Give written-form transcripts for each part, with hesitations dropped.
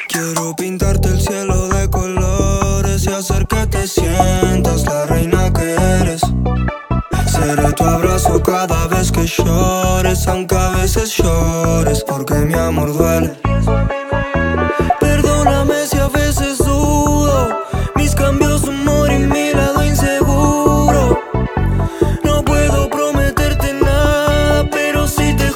Quiero pintarte el cielo de colores y hacer que te sientas la reina que eres. Seré tu abrazo cada vez que llores, aunque a veces llores, porque mi amor duele. Perdóname si a veces dudo, mis cambios de humor y mi lado inseguro. No puedo prometerte nada, pero sí te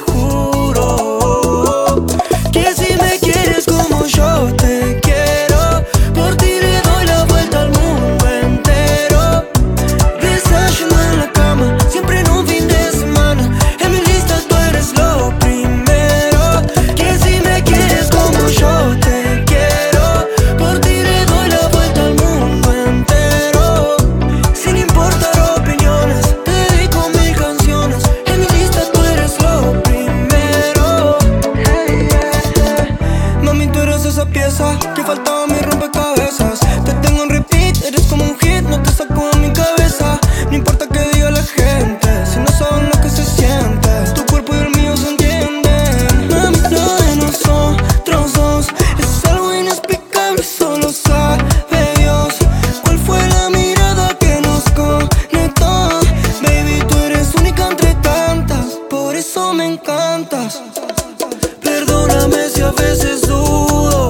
juro que si me quieres como yo te quiero, por ti le doy la vuelta al mundo entero. Desayuno en la cama, siempre en un fin de semana. En mi lista tú eres lo primero. Que si me quieres como yo te quiero, por ti le doy la vuelta al mundo entero. Sin importar opiniones, te dedico mil canciones. En mi lista tú eres lo primero. Hey, yeah, yeah. Mami, tú eres esa pieza que faltaba a mi rompecabezas. Te tengo en repeat, eres como un hit, no te saco de mi cabeza. No importa que diga la gente, si no saben lo que se siente. Tu cuerpo y el mío se entienden. Mami, lo de nosotros dos es algo inexplicable, solo sabe Dios. ¿Cuál fue la mirada que nos conectó? Baby, tú eres única entre tantas, por eso me encantas. Perdóname si a veces dudo,